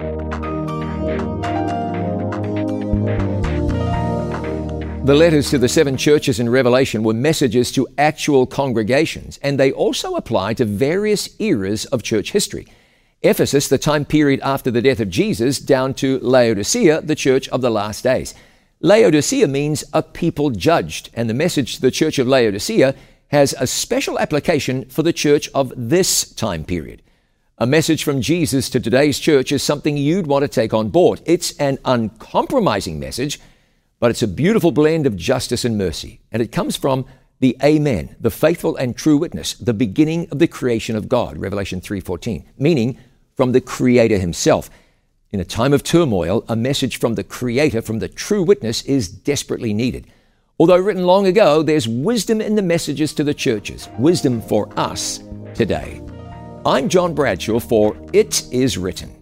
The letters to the 7 churches in Revelation were messages to actual congregations, and they also apply to various eras of church history. Ephesus, the time period after the death of Jesus, down to Laodicea, the church of the last days. Laodicea means a people judged, and the message to the church of Laodicea has a special application for the church of this time period. A message from Jesus to today's church is something you'd want to take on board. It's an uncompromising message, but it's a beautiful blend of justice and mercy. And it comes from the Amen, the faithful and true witness, the beginning of the creation of God, Revelation 3:14, meaning from the Creator himself. In a time of turmoil, a message from the Creator, from the true witness, is desperately needed. Although written long ago, there's wisdom in the messages to the churches, wisdom for us today. I'm John Bradshaw for It Is Written.